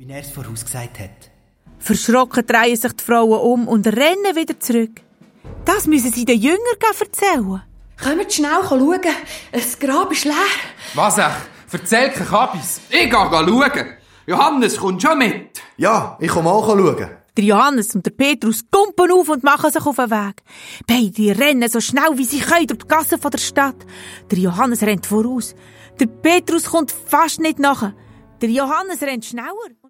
wie er es vorausgesagt hat. Verschrocken drehen sich die Frauen um und rennen wieder zurück. Das müssen sie den Jüngern erzählen. Kommt schnell schauen, das Grab ist leer. Was echt? Erzähl kein Kabis. Ich gehe schauen. Johannes, kommst schon mit? Ja, ich komme auch schauen. Der Johannes und der Petrus kumpen auf und machen sich auf den Weg. Beide rennen so schnell wie sie können durch die Gassen der Stadt. Der Johannes rennt voraus. Der Petrus kommt fast nicht nach. Der Johannes rennt schneller.